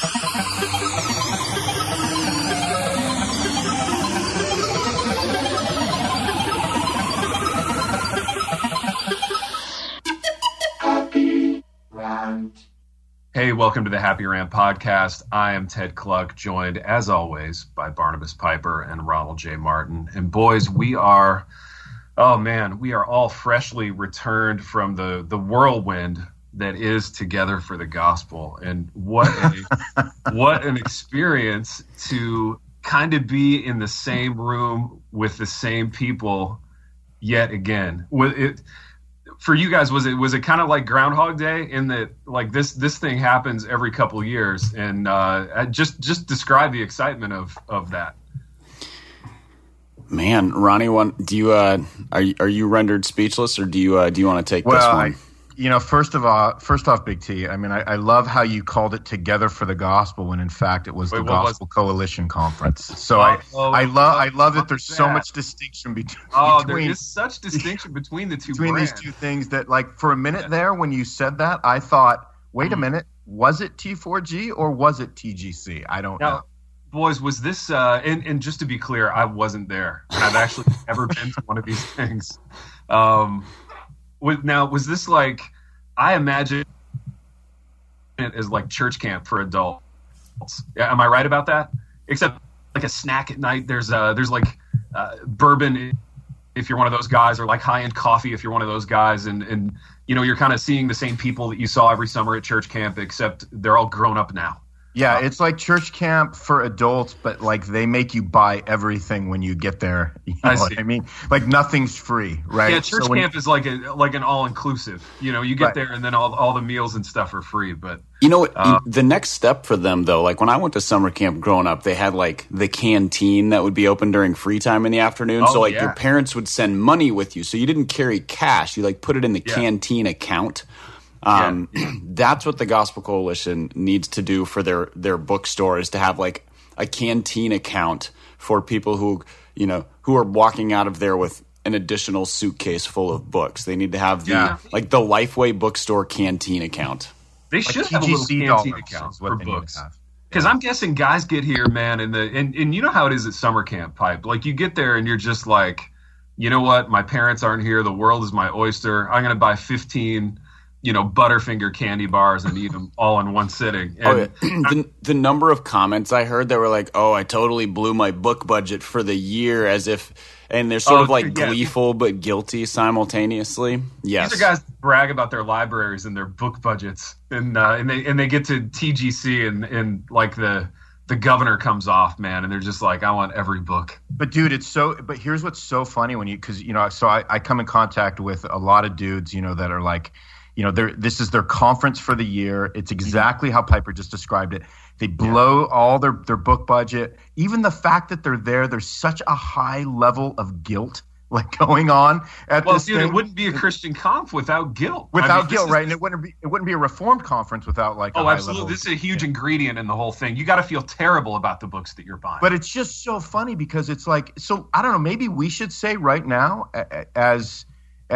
Hey, welcome to the Happy Rant Podcast. I am Ted Kluck, joined, as always, by Barnabas Piper and Ronald J. Martin. And boys, we are all freshly returned from the whirlwind that is Together for the Gospel. And what an experience to kind of be in the same room with the same people yet again. For you guys, was it kind of like Groundhog Day in that, like, this thing happens every couple of years, and just describe the excitement of that. Man, Ronnie, do you are you rendered speechless, or do you want to take this one? First off, Big T, I mean, I love how you called it Together for the Gospel when in fact it was the Gospel Coalition Conference. So I love that there's so much distinction between. There is such distinction between the two brands. These two things that, like, for a minute there when you said that, I thought, wait a minute, was it T4G or was it TGC? I don't know. Boys, was this and just to be clear, I wasn't there. I've actually never been to one of these things. Now, was this like, I imagine it as like church camp for adults. Am I right about that? Except like a snack at night, there's like bourbon if you're one of those guys, or like high-end coffee if you're one of those guys, and you're kind of seeing the same people that you saw every summer at church camp, except they're all grown up now. Yeah, it's like church camp for adults, but like they make you buy everything when you get there. You know what I mean? Like nothing's free, right? Yeah, church camp is like an all-inclusive. You get there and then all the meals and stuff are free. But the next step for them, though, like when I went to summer camp growing up, they had like the canteen that would be open during free time in the afternoon. So your parents would send money with you, so you didn't carry cash. You like put it in the canteen account. That's what the Gospel Coalition needs to do for their bookstore, is to have like a canteen account for people who are walking out of there with an additional suitcase full of books. They need to have the Lifeway bookstore canteen account. They should have a little canteen account for books. Because I'm guessing guys get here, man, and you know how it is at summer camp, Pipe. Like you get there and you're just like, you know what? My parents aren't here. The world is my oyster. I'm going to buy 15 Butterfinger candy bars and eat them all in one sitting. And the number of comments I heard that were like, "Oh, I totally blew my book budget for the year," and they're sort of like gleeful but guilty simultaneously. Yes, these are guys that brag about their libraries and their book budgets, and they get to TGC and like the governor comes off, man, and they're just like, I want every book. But dude, but here's what's so funny so I come in contact with a lot of dudes, that are like, this is their conference for the year. It's exactly how Piper just described it. They blow all their book budget. Even the fact that they're there, there's such a high level of guilt like going on at this thing. It wouldn't be a Christian conf without guilt. Without guilt, right? And it wouldn't be a Reformed conference without like a high absolutely. Level. This is a huge ingredient in the whole thing. You got to feel terrible about the books that you're buying. But it's just so funny because it's like, so I don't know, maybe we should say right now as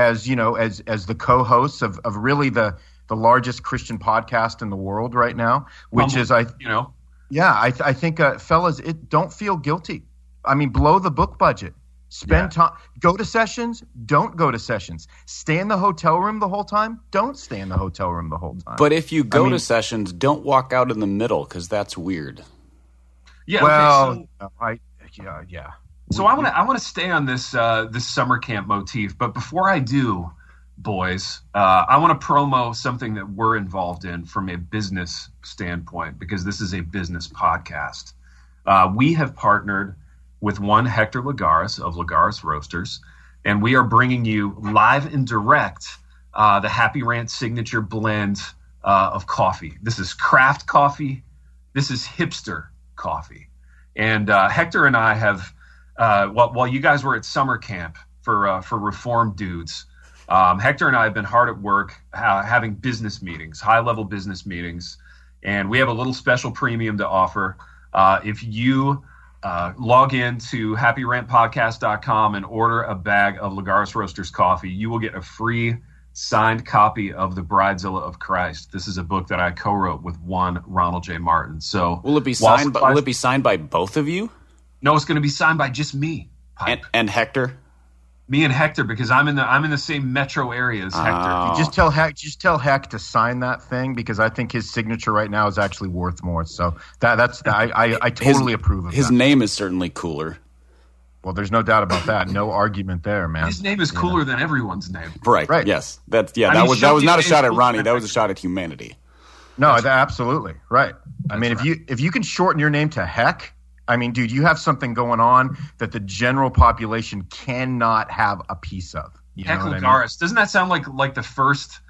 the co-hosts of really the largest Christian podcast in the world right now, which is I think fellas, don't feel guilty. I mean, blow the book budget. Spend time. Go to sessions. Don't go to sessions. Stay in the hotel room the whole time. Don't stay in the hotel room the whole time. But if you go to sessions, don't walk out in the middle because that's weird. Yeah. Well, So I want to stay on this summer camp motif, but before I do, boys, I want to promo something that we're involved in from a business standpoint, because this is a business podcast. We have partnered with one Hector Lagares of Lagares Roasters, and we are bringing you live and direct the Happy Rant signature blend of coffee. This is craft coffee. This is hipster coffee. And Hector and I have, while you guys were at summer camp for Reformed Dudes, Hector and I have been hard at work having business meetings, high-level business meetings, and we have a little special premium to offer. If you log in to happyrantpodcast.com and order a bag of Lagares Roasters coffee, you will get a free signed copy of The Bridezilla of Christ. This is a book that I co-wrote with one Ronald J. Martin. So will it be signed? Will it be signed by both of you? No, it's going to be signed by just me, and Hector. Me and Hector, because I'm in the same metro area as Hector. Just tell Heck to sign that thing, because I think his signature right now is actually worth more. So I totally approve of his name is certainly cooler. Well, there's no doubt about that. No argument there, man. His name is cooler than everyone's name. Right. Yes. That was not a shot at Ronnie. That was a shot at humanity. No, absolutely right. I mean, if you can shorten your name to Heck. I mean, dude, you have something going on that the general population cannot have a piece of. Heck Lagares. Doesn't that sound like the first,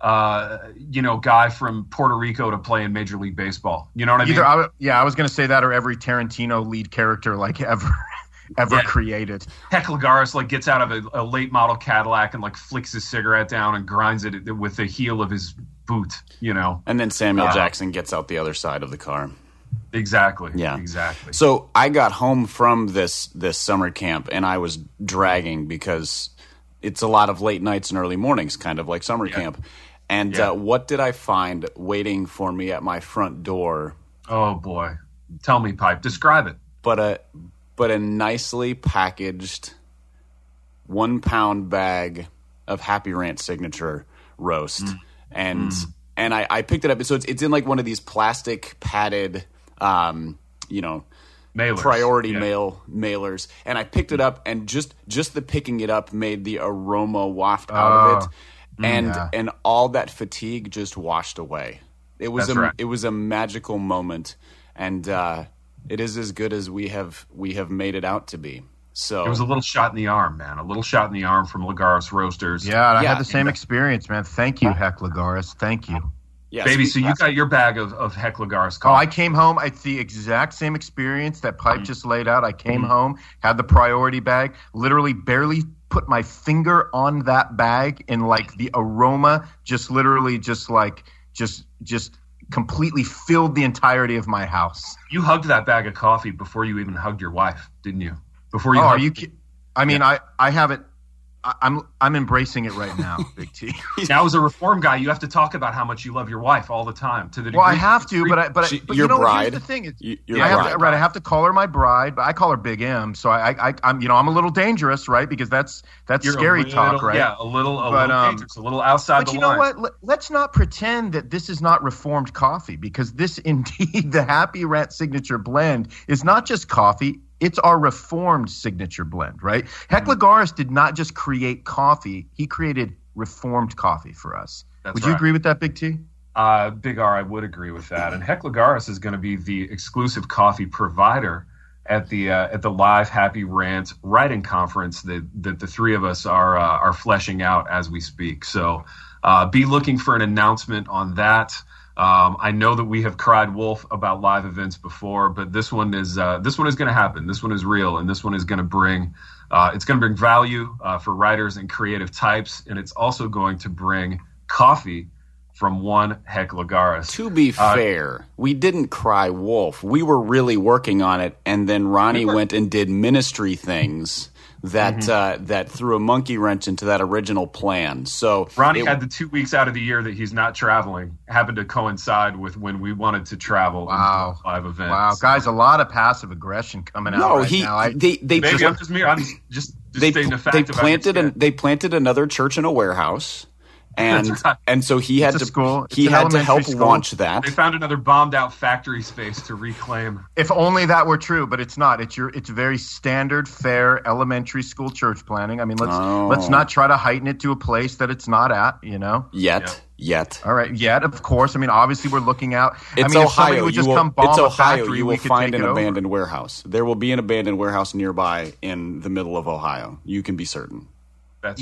guy from Puerto Rico to play in Major League Baseball? You know what I mean? I was going to say that, or every Tarantino lead character ever created. Heck Lagares gets out of a late model Cadillac and flicks his cigarette down and grinds it with the heel of his boot. And then Samuel Jackson gets out the other side of the car. Exactly. Yeah. Exactly. So I got home from this summer camp and I was dragging because it's a lot of late nights and early mornings, kind of like summer camp. And what did I find waiting for me at my front door? Oh boy, tell me, Pipe. Describe it. But a nicely packaged 1 pound bag of Happy Ranch signature roast, and I picked it up. So it's in one of these plastic padded. Mailers. Priority mail mailers, and I picked it up, and just the picking it up made the aroma waft out of it, and all that fatigue just washed away. It was it was a magical moment, and it is as good as we have made it out to be. So it was a little shot in the arm, man. A little shot in the arm from Lagares Roasters. Yeah, I had the same experience, man. Thank you, Heck Lagares. Thank you. Yes, baby, so you got your bag of Heck Lagares coffee. Oh, I came home. It's the exact same experience that Pipe just laid out. I came home, had the priority bag, literally barely put my finger on that bag, and the aroma just completely filled the entirety of my house. You hugged that bag of coffee before you even hugged your wife, didn't you? Before you are you I mean, I haven't. I'm embracing it right now, Big T. Now, as a Reform guy, you have to talk about how much you love your wife all the time. To the degree, well, I have to, but your bride. Here's the thing: I have to call her my bride, but I call her Big M. So I'm a little dangerous, right? Because that's scary talk, right? Yeah, a little dangerous, a little outside the line. But you know what? Let's not pretend that this is not Reformed coffee, because this indeed, the Happy Ranch Signature Blend, is not just coffee. It's our Reformed signature blend, right? Heck Lagares did not just create coffee. He created Reformed coffee for us. Would you agree with that, Big T? Big R, I would agree with that. And Heck Lagares is going to be the exclusive coffee provider at the live Happy Rant writing conference that the three of us are fleshing out as we speak. So be looking for an announcement on that. I know that we have cried wolf about live events before, but this one is going to happen. This one is real, and this one is going to bring value for writers and creative types, and it's also going to bring coffee from one Heck Lagares. To be fair, we didn't cry wolf. We were really working on it, and then Ronnie went and did ministry things that threw a monkey wrench into that original plan. So Ronnie had the 2 weeks out of the year that he's not traveling happened to coincide with when we wanted to travel and do live events. Wow, guys, a lot of passive aggression coming out now. They planted another church in a warehouse. And so he had to help launch that. They found another bombed out factory space to reclaim. If only that were true, but it's not. It's very standard, fair elementary school church planning. I mean, let's not try to heighten it to a place that it's not at. Yet. All right. Yet, of course. I mean, obviously, we're looking out. It's Ohio. You will find an abandoned warehouse. There will be an abandoned warehouse nearby in the middle of Ohio. You can be certain. If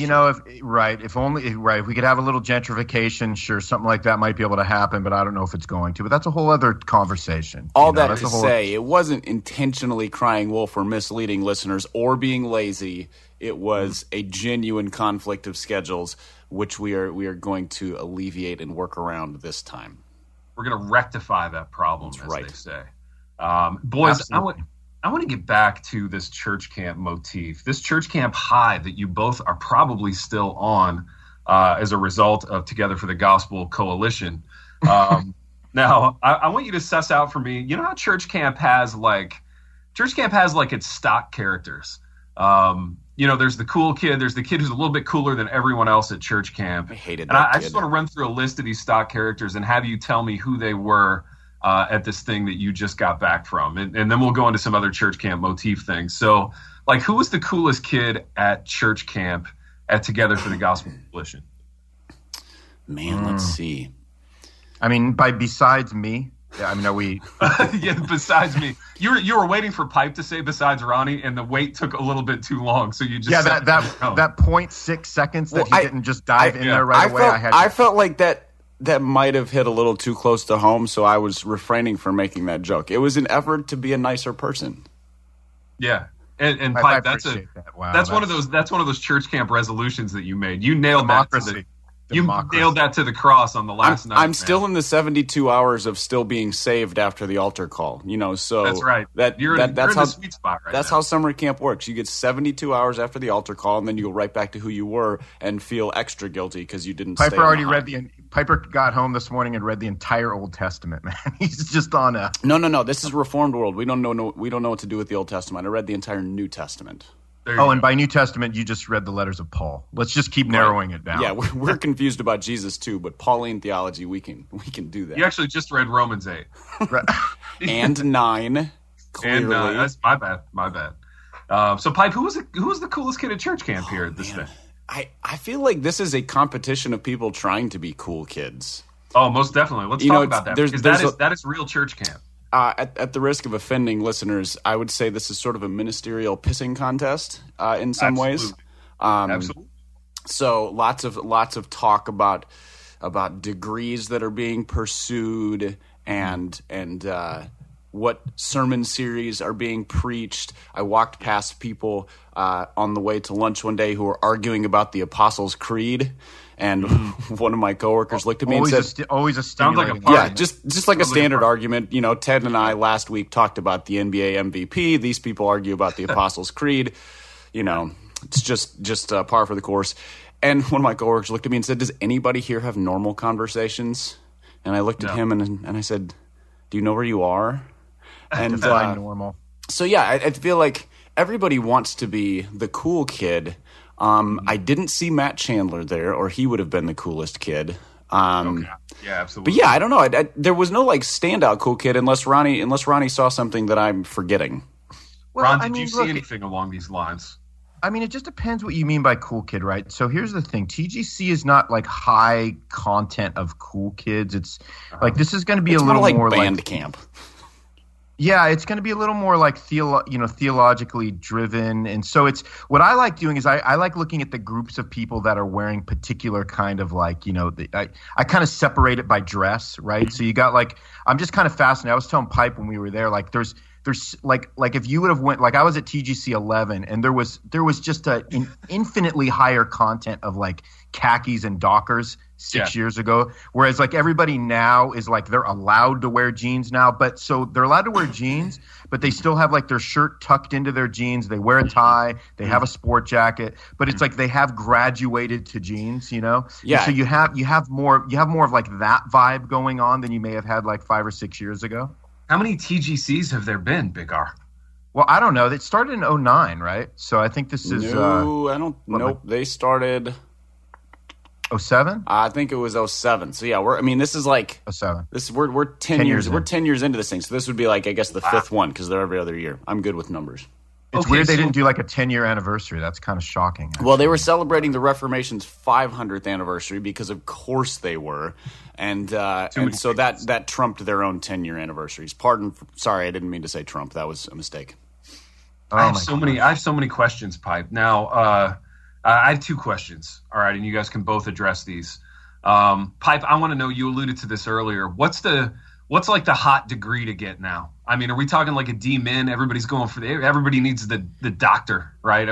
we could have a little gentrification, sure, something like that might be able to happen, but I don't know if it's going to. But that's a whole other conversation. It wasn't intentionally crying wolf or misleading listeners or being lazy. It was a genuine conflict of schedules, which we are going to alleviate and work around this time. We're going to rectify that problem, they say. Boys, absolutely. I want to get back to this church camp motif, this church camp high that you both are probably still on. as a result of Together for the Gospel Coalition. Now, I want you to suss out for me. You know how church camp has like its stock characters. There's the cool kid. There's the kid who's a little bit cooler than everyone else at church camp. I hated that. And I kid. just want to run through a list of these stock characters and have you tell me who they were at this thing that you just got back from, and then we'll go into some other church camp motif things. So, like, who was the coolest kid at church camp at Together for the Gospel Coalition? Man, let's see. I mean, besides me. Yeah, I mean, are we? Yeah, besides me. You were waiting for Pipe to say besides Ronnie, and the wait took a little bit too long, so you just that 0.6 seconds that he didn't just dive in there right away. I felt like that might have hit a little too close to home, so I was refraining from making that joke. It was an effort to be a nicer person. Yeah. And Pipe, that's one of those church camp resolutions that you made. You nailed Democracy. You nailed that to the cross on the last night. I'm still in the 72 hours of still being saved after the altar call. So that's right. You're in the sweet spot right now. That's how summer camp works. You get 72 hours after the altar call, and then you go right back to who you were and feel extra guilty because you didn't. Piper got home this morning and read the entire Old Testament. Man, he's just on a. No. This is Reformed world. We don't know what to do with the Old Testament. I read the entire New Testament. And by New Testament, you just read the letters of Paul. Let's just keep narrowing it down. Yeah, we're confused about Jesus too, but Pauline theology, we can do that. You actually just read Romans 8. Right. And 9, clearly. And that's my bad. So, Pipe, who was the coolest kid at church camp here at this thing? I feel like this is a competition of people trying to be cool kids. Oh, most definitely. Let's talk about that. Because that is real church camp. At the risk of offending listeners, I would say this is sort of a ministerial pissing contest in some ways. Absolutely. So lots of talk about degrees that are being pursued and what sermon series are being preached. I walked past people on the way to lunch one day who were arguing about the Apostles' Creed. And one of my coworkers looked at me and said, "Always a stimulating." Like yeah, just like a standard argument. Ted and I last week talked about the NBA MVP. These people argue about the Apostles' Creed. It's just par for the course. And one of my coworkers looked at me and said, "Does anybody here have normal conversations?" And I looked at him and I said, "Do you know where you are?" And define normal. So yeah, I feel like everybody wants to be the cool kid. I didn't see Matt Chandler there, or he would have been the coolest kid. Okay. Yeah, absolutely. But yeah, I don't know. There was no standout cool kid unless Ronnie saw something that I'm forgetting. Well, Ron, did you see anything along these lines? I mean, it just depends what you mean by cool kid, right? So here's the thing: TGC is not like high content of cool kids. It's like this is going to be a little more band camp. Yeah, it's going to be a little more like theologically driven, and so it's what I like doing is I like looking at the groups of people that are wearing particular kind of I kind of separate it by dress, right? So you got I'm just kind of fascinated. I was telling Pipe when we were there, there's if you would have went I was at TGC 11 and there was just an infinitely higher content of khakis and Dockers 6 years ago, whereas everybody now is they're allowed to wear jeans now, but so they're allowed to wear jeans, but they still have their shirt tucked into their jeans. They wear a tie, they have a sport jacket, but it's they have graduated to jeans, Yeah. And so you have more of that vibe going on than you may have had 5 or 6 years ago. How many TGCs have there been, Big R? Well, I don't know. It started in 2009, right? So I think this is Nope. They started 2007? I think it was 2007. So yeah, this is 2007. We're 10 years. We're 10 years into this thing. So this would be I guess the fifth one because they're every other year. I'm good with numbers. It's weird they didn't do a 10-year anniversary. That's kind of shocking. Actually. Well, they were celebrating the Reformation's 500th anniversary because of course they were. And so that trumped their own 10-year anniversaries. Sorry, I didn't mean to say Trump. That was a mistake. I have so many questions, Pipe. Now, I have 2 questions. All right, and you guys can both address these. Pipe, I want to know, you alluded to this earlier. What's the hot degree to get now? I mean, are we talking a D-min? Everybody's going for everybody needs the doctor, right?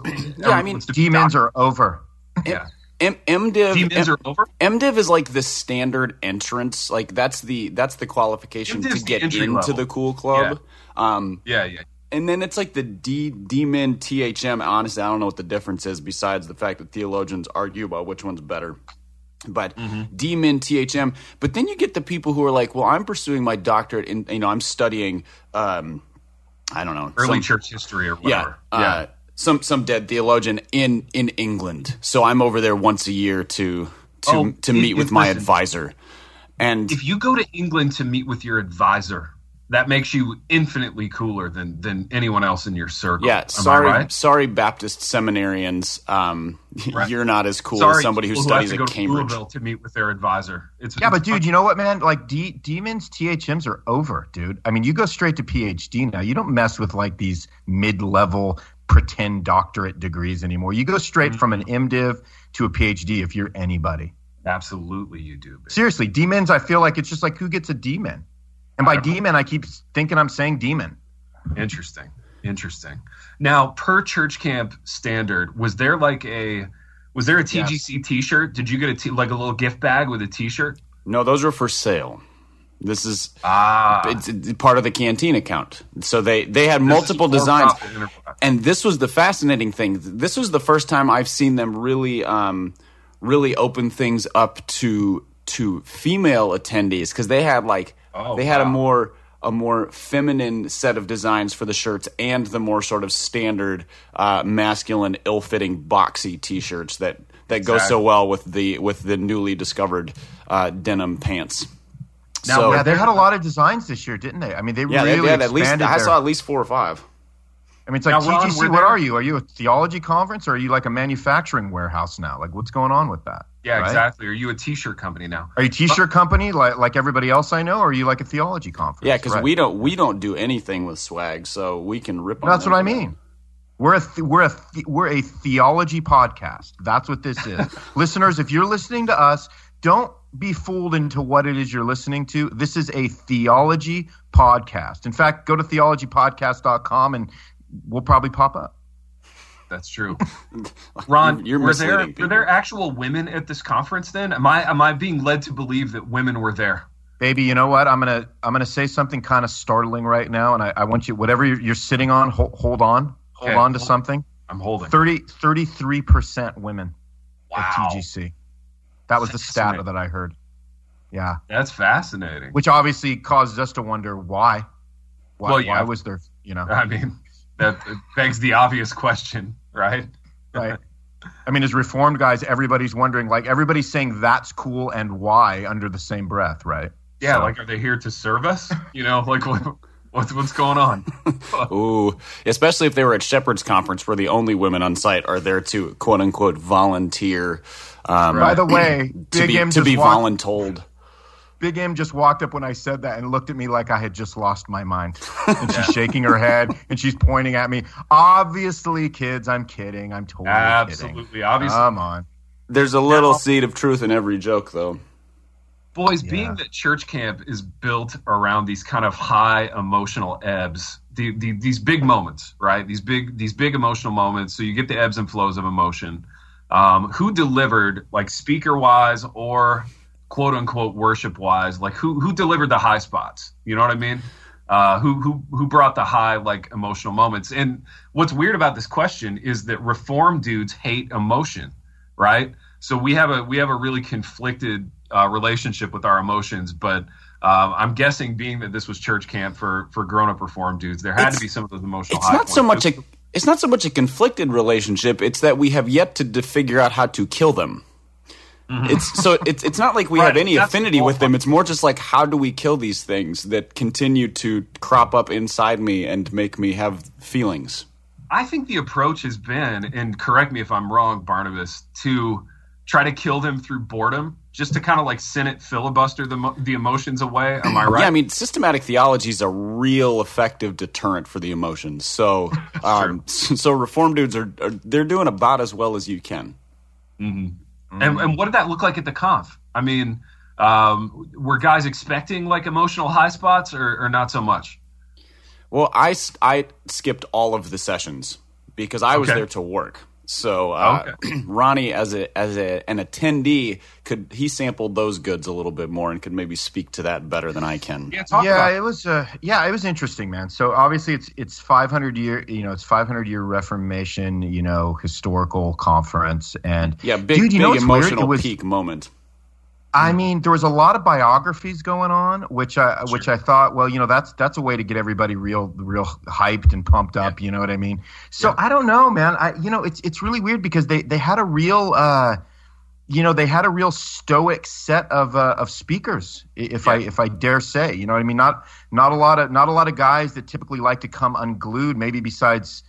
D-mins are over. Yeah. MDiv D-mins are over? MDiv is the standard entrance. That's the qualification to get into the cool club. Yeah. And then it's like the D-Min THM. Honestly, I don't know what the difference is besides the fact that theologians argue about which one's better. But D-Min THM. But then you get the people who are like, well, I'm pursuing my doctorate in, I'm studying, I don't know. Early church history or whatever. Yeah. Some dead theologian in England. So I'm over there once a year to meet with my advisor. And if you go to England to meet with your advisor, that makes you infinitely cooler than anyone else in your circle. Yeah, sorry, Baptist seminarians. Right. You're not as cool as somebody who studies at Cambridge. To meet with their advisor. But dude, you know what, man? Like D-Min's THMs are over, dude. I mean, you go straight to PhD now. You don't mess with like these mid-level pretend doctorate degrees anymore. You go straight from an MDiv to a PhD if you're anybody. Absolutely, you do. Baby. Seriously, D-Mins, I feel like it's just like who gets a D-Min? And by demon, I keep thinking I'm saying demon. Interesting. Now, per church camp standard, was there a TGC T-shirt? Did you get a little gift bag with a T-shirt? No, those were for sale. This is it's part of the canteen account. So they had multiple designs, and this was the fascinating thing. This was the first time I've seen them really open things up to female attendees, because they had had a more feminine set of designs for the shirts and the more sort of standard masculine ill-fitting boxy T-shirts that go so well with the newly discovered denim pants. Now, they had a lot of designs this year, didn't they? I mean, they really expanded. I saw at least 4 or 5. I mean, it's like, now, TGC, what are you? Are you a theology conference, or are you like a manufacturing warehouse now? Like, what's going on with that? Yeah, right? Exactly. Are you a T-shirt company now? Are you a T-shirt company like everybody else I know, or are you like a theology conference? Yeah, because we don't do anything with swag, so we can rip on That's what I mean. We're a theology podcast. That's what this is. Listeners, if you're listening to us, don't be fooled into what it is you're listening to. This is a theology podcast. In fact, go to theologypodcast.com and we'll probably pop up. That's true. Ron, were there actual women at this conference then? Am I being led to believe that women were there? Baby, you know what? I'm gonna say something kind of startling right now, and I want you, whatever you're sitting on, hold on. Hold on to something. I'm holding. 33% women at TGC. That was the stat that I heard. Yeah. That's fascinating. Which obviously causes us to wonder why. Why was there, I mean, that begs the obvious question, right? Right. I mean, as Reformed guys, everybody's wondering, like, everybody's saying that's cool and why under the same breath, right? Yeah, so, like, are they here to serve us? Like, what's going on? Ooh, especially if they were at Shepherd's Conference, where the only women on site are there to quote unquote volunteer. By the way, to be voluntold. Big M just walked up when I said that and looked at me like I had just lost my mind. And she's shaking her head and she's pointing at me. Obviously, kids, I'm kidding. I'm totally kidding. Absolutely, obviously. Come on. There's a little seed of truth in every joke, though. Boys, being that church camp is built around these kind of high emotional ebbs, these big moments, right? These big emotional moments. So you get the ebbs and flows of emotion. Who delivered, like speaker-wise or quote-unquote worship-wise, like who delivered the high spots? You know what I mean? Who brought the high, like, emotional moments? And what's weird about this question is that Reformed dudes hate emotion, right? So we have a really conflicted relationship with our emotions, but I'm guessing, being that this was church camp for grown-up Reformed dudes, there had to be some of those emotional high points. It's not so much a conflicted relationship. It's that we have yet to figure out how to kill them. Mm-hmm. It's not like we have any affinity with them. It's more just like, how do we kill these things that continue to crop up inside me and make me have feelings? I think the approach has been, and correct me if I'm wrong, Barnabas, to try to kill them through boredom, just to kind of like Senate filibuster the emotions away. Am I right? Yeah, I mean, systematic theology is a real effective deterrent for the emotions. So, so Reformed dudes they're doing about as well as you can. Mm-hmm. Mm-hmm. And what did that look like at the conf? I mean, were guys expecting like emotional high spots or not so much? Well, I skipped all of the sessions because I was there to work. So Ronnie, as an attendee, he sampled those goods a little bit more and could maybe speak to that better than I can. It was interesting, man. So obviously it's 500 year, it's 500 year Reformation, historical conference, and big emotional peak moment. I mean, there was a lot of biographies going on, which I thought, well, that's a way to get everybody real hyped and pumped up. You know what I mean? So I don't know, man. It's really weird because they had a real, they had a real stoic set of speakers, if I dare say. You know what I mean? Not a lot of guys that typically like to come unglued. Maybe besides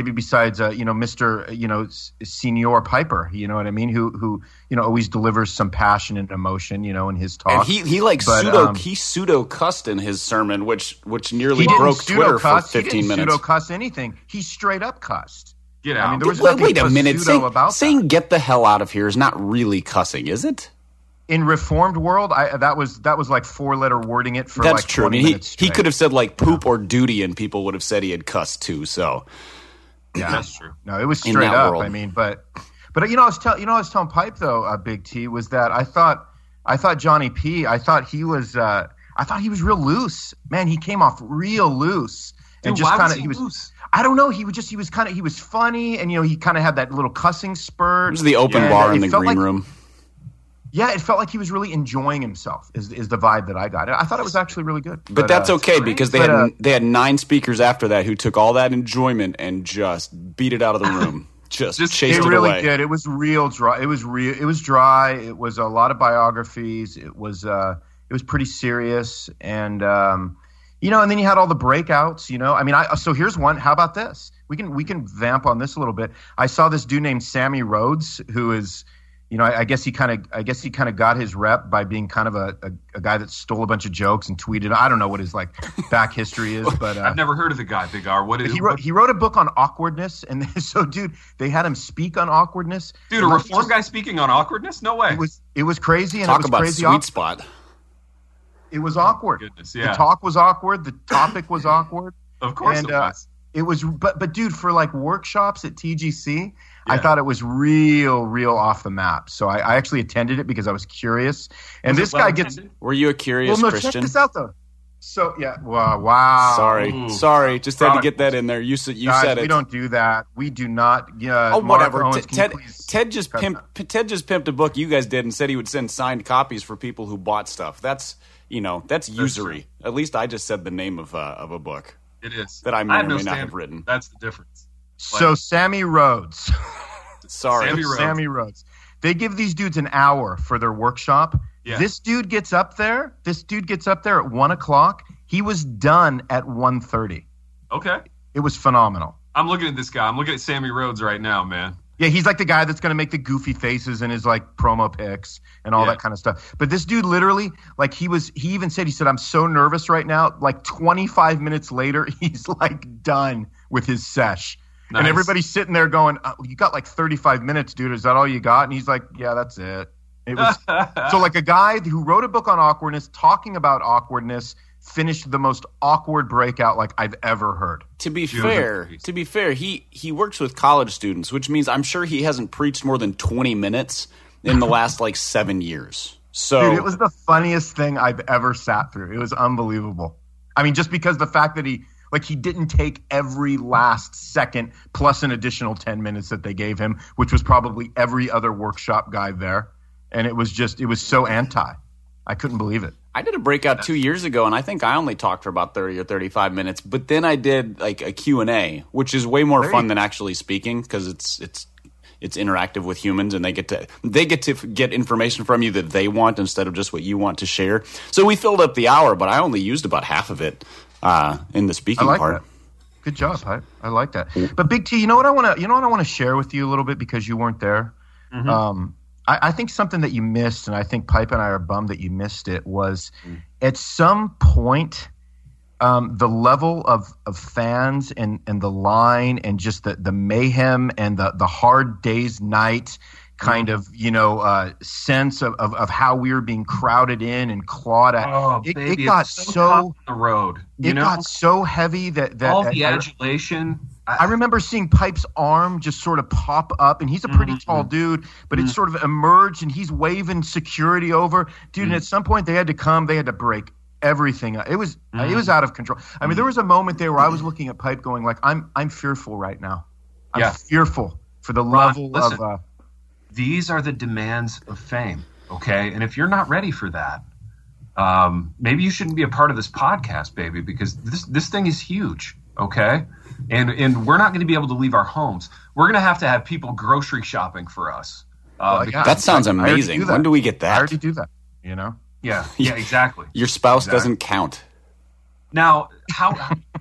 Mr. Senior Piper, you know what I mean, who always delivers some passion and emotion, in his talk. And he pseudo cussed in his sermon, which nearly broke Twitter for 15 minutes. He didn't pseudo cuss anything. He straight up cussed. Get out. I mean, there was nothing wait a minute. Saying "get the hell out of here" is not really cussing, is it? In Reformed world, that was like 4-letter wording it for That's like true. 20 minutes straight. He could have said like poop or duty, and people would have said he had cussed too. So. Yeah, that's true. No, it was straight up. World. I mean, but I was telling Pipe though, Big T, was that I thought Johnny P. I thought he was real loose. Man, he came off real loose and Dude, just kind of he was loose. I don't know. He was funny, and he kind of had that little cussing spurt. It was the open bar in the green room. Yeah, it felt like he was really enjoying himself. Is the vibe that I got. I thought it was actually really good. But that's okay because they had 9 speakers after that who took all that enjoyment and just beat it out of the room. just chased it away. It really did. It was real dry. It was dry. It was a lot of biographies. It was pretty serious, and and then you had all the breakouts. I mean, so here's one. How about this? We can vamp on this a little bit. I saw this dude named Sammy Rhodes, who is. I guess he kind of got his rep by being kind of a guy that stole a bunch of jokes and tweeted. I don't know what his back history is, but I've never heard of the guy, Big R. What is he wrote a book on awkwardness, and so dude, they had him speak on awkwardness. Dude, a Reform guy speaking on awkwardness? No way. It was crazy, and talk it was about crazy. Sweet spot. It was awkward. Goodness, yeah. The talk was awkward. The topic was awkward. Of course, and, it was. It was, but dude, for workshops at TGC, I thought it was real off the map. So I actually attended it because I was curious. And this guy gets. Were you a curious Christian? Check this out though. So wow. Sorry. Just had to get that in there. You said it. We don't do that. We do not. Whatever. Ted just pimped a book you guys did and said he would send signed copies for people who bought stuff. That's usury. At least I just said the name of a book. It is. That I may or may not have written. That's the difference. So Sammy Rhodes. Sammy Rhodes. They give these dudes an hour for their workshop. Yeah. This dude gets up there at 1:00. He was done at 1:30. Okay. It was phenomenal. I'm looking at this guy. I'm looking at Sammy Rhodes right now, man. Yeah, he's like the guy that's going to make the goofy faces in his promo pics and all that kind of stuff. But this dude literally, he even said, I'm so nervous right now. 25 minutes later, he's done with his sesh. Nice. And everybody's sitting there going, you got 35 minutes, dude. Is that all you got? And he's like, yeah, that's it. It was so a guy who wrote a book on awkwardness, talking about awkwardness, finished the most awkward breakout I've ever heard. To be fair, he works with college students, which means I'm sure he hasn't preached more than 20 minutes in the last 7 years. So dude, it was the funniest thing I've ever sat through. It was unbelievable. I mean, just because the fact that he didn't take every last second plus an additional 10 minutes that they gave him, which was probably every other workshop guy there. And it was so anti. I couldn't believe it. I did a breakout 2 years ago, and I think I only talked for about 30 or 35 minutes. But then I did a Q&A, which is way more fun than actually speaking because it's interactive with humans, and they get to get information from you that they want instead of just what you want to share. So we filled up the hour, but I only used about half of it in the speaking part. That. Good job, Pipe. I like that. But Big T, you know what I want to share with you a little bit because you weren't there. Mm-hmm. I think something that you missed, and I think Pipe and I are bummed that you missed it, was at some point the level of fans and the line and just the mayhem and the hard day's night kind of sense of how we were being crowded in and clawed at. Oh, it got so on the road. Got so heavy that all the adulation. I remember seeing Pipe's arm just sort of pop up, and he's a pretty tall dude, but it sort of emerged, and he's waving security over. Dude, and at some point they had to break everything. It was out of control. I mean, there was a moment there where I was looking at Pipe going like, I'm fearful right now. I'm fearful for the level of these are the demands of fame, okay? And if you're not ready for that, maybe you shouldn't be a part of this podcast, baby, because this thing is huge, okay? And we're not going to be able to leave our homes. We're going to have people grocery shopping for us. That sounds amazing. When do we get that? I already do that, you know? Yeah, exactly. Your spouse doesn't count. Now, how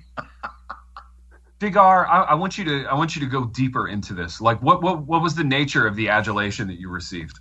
Big R, I want you to go deeper into this. Like, what was the nature of the adulation that you received?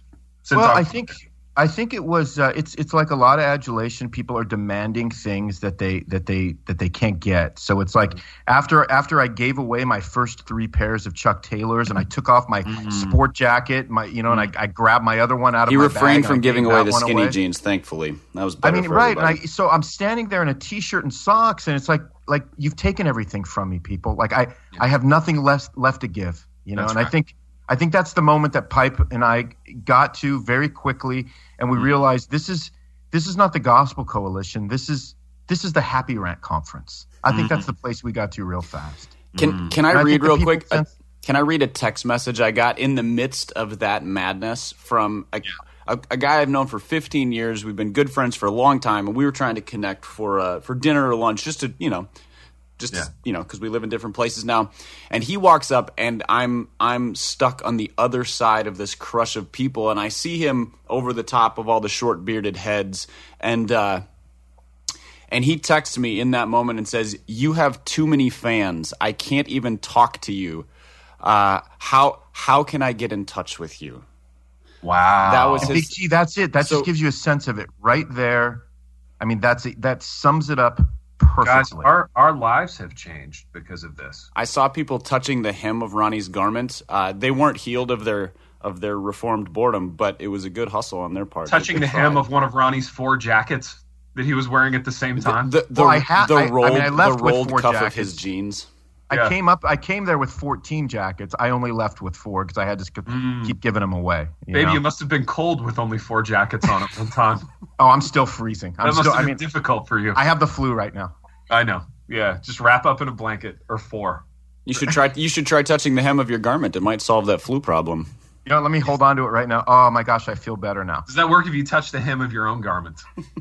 I think it was it's like a lot of adulation. People are demanding things that they can't get. So it's like after I gave away my first 3 pairs of Chuck Taylors and I took off my sport jacket, and I grabbed my other one out of my bag. You refrained from giving away the skinny jeans, thankfully. That was better for everybody. So I'm standing there in a t-shirt and socks, and it's like you've taken everything from me, people. Like I have nothing left to give, That's and right. I think that's the moment that Pipe and I got to very quickly, and we realized this is not the Gospel Coalition. This is the Happy Rant Conference. I think that's the place we got to real fast. Can I read real quick? Can I read a text message I got in the midst of that madness from a guy I've known for 15 years. We've been good friends for a long time, and we were trying to connect for dinner or lunch, just to because we live in different places now. And he walks up, and I'm stuck on the other side of this crush of people, and I see him over the top of all the short bearded heads, and he texts me in that moment and says, "You have too many fans. I can't even talk to you. How can I get in touch with you?" Wow, that was Big T. That's it. That just gives you a sense of it right there. I mean, that's it. That sums it up perfectly. Guys, our lives have changed because of this. I saw people touching the hem of Ronnie's garment. They weren't healed of their reformed boredom, but it was a good hustle on their part. Touching the hem of one of Ronnie's 4 jackets that he was wearing at the same time. The rolled cuff of his jeans. I came there with 14 jackets. I only left with 4 because I had to keep giving them away. You must have been cold with only 4 jackets on at one time. Oh, I'm still freezing. That must have been difficult for you. I have the flu right now. I know. Yeah, just wrap up in a blanket or 4. You should try touching the hem of your garment. It might solve that flu problem. Let me hold on to it right now. Oh my gosh, I feel better now. Does that work if you touch the hem of your own garment?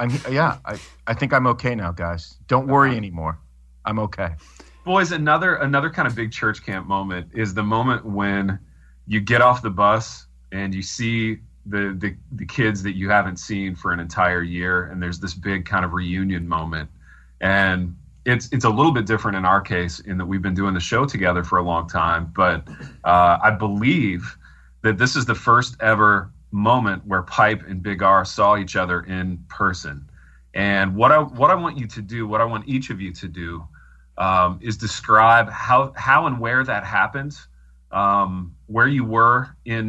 I think I'm okay now, guys. Don't worry anymore. I'm okay. Boys, another kind of big church camp moment is the moment when you get off the bus and you see the kids that you haven't seen for an entire year, and there's this big kind of reunion moment. And it's a little bit different in our case in that we've been doing the show together for a long time, but I believe that this is the first ever moment where Pipe and Big R saw each other in person. And what I want you to do, what I want each of you to do, is describe how and where that happened, where you were in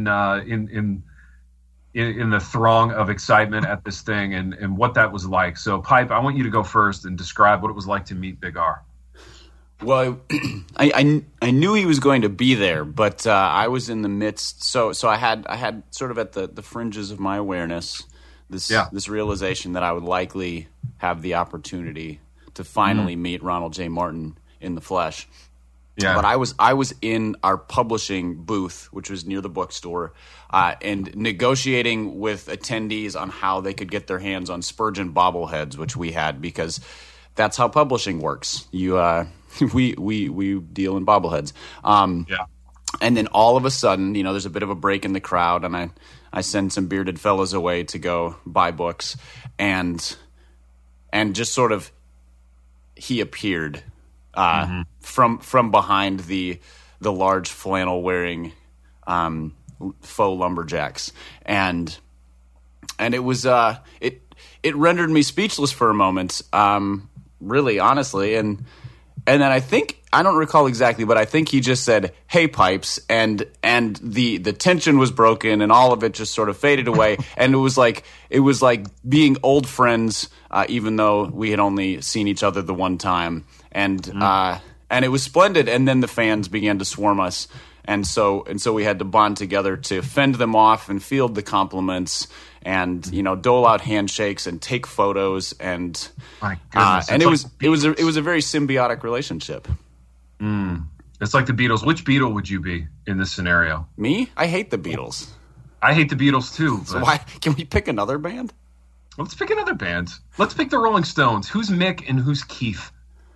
the throng of excitement at this thing, and what that was like. So, Pipe, I want you to go first and describe what it was like to meet Big R. Well, I knew he was going to be there, but I was in the midst. So I had sort of at the fringes of my awareness this realization that I would likely have the opportunity to finally meet Ronald J. Martin in the flesh. Yeah. But I was in our publishing booth, which was near the bookstore, and negotiating with attendees on how they could get their hands on Spurgeon bobbleheads, which we had, because that's how publishing works. We deal in bobbleheads. And then all of a sudden, there's a bit of a break in the crowd, and I send some bearded fellows away to go buy books, and just sort of he appeared from behind the large flannel wearing faux lumberjacks, and it was it rendered me speechless for a moment, really honestly, and then I don't recall exactly, but I think he just said, "Hey, Pipes," and the tension was broken, and all of it just sort of faded away, and it was like being old friends, even though we had only seen each other the one time, and And it was splendid. And then the fans began to swarm us. And so we had to bond together to fend them off and field the compliments and, dole out handshakes and take photos. And my goodness, and it was a very symbiotic relationship. It's like the Beatles. Which Beatle would you be in this scenario? Me? I hate the Beatles. I hate the Beatles too. So why can we pick another band? Let's pick another band. Let's pick the Rolling Stones. Who's Mick and who's Keith?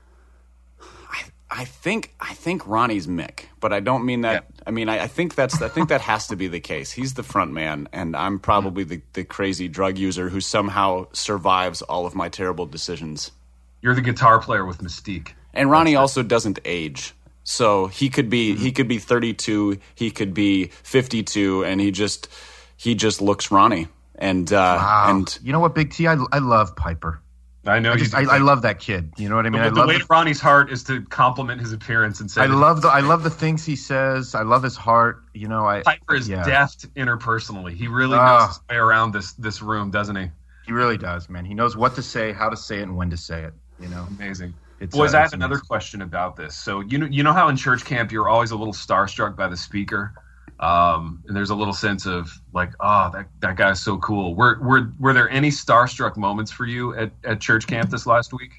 I think Ronnie's Mick, but I don't mean that. Yeah. I mean, I think that has to be the case. He's the front man, and I'm probably the crazy drug user who somehow survives all of my terrible decisions. You're the guitar player with mystique. And Ronnie also doesn't age. So he could be 32, he could be 52, and he just looks Ronnie. And wow. And you know what, Big T, I love Piper. I know I love that kid. You know what I mean? The way to Ronnie's heart is to compliment his appearance and say I love the things he says. I love his heart. Piper is deft interpersonally. He really knows his way around this room, doesn't he? He really does, man. He knows what to say, how to say it, and when to say it. Amazing. Boys, I have another question about this. So you know how in church camp you're always a little starstruck by the speaker, and there's a little sense of like, that guy's so cool. Were there any starstruck moments for you at church camp this last week?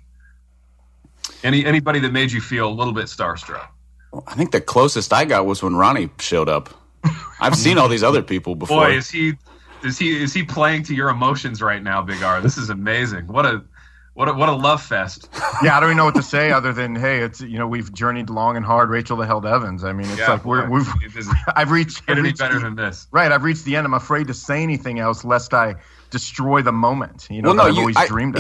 Anybody that made you feel a little bit starstruck? Well, I think the closest I got was when Ronnie showed up. I've seen all these other people before. Boy, is he playing to your emotions right now, Big R? This is amazing. What a love fest. Yeah, I don't even know what to say other than, hey, it's we've journeyed long and hard, Rachel the Held Evans. I mean, it's I've reached any better than this. Right, I've reached the end. I'm afraid to say anything else lest I destroy the moment. I've always dreamed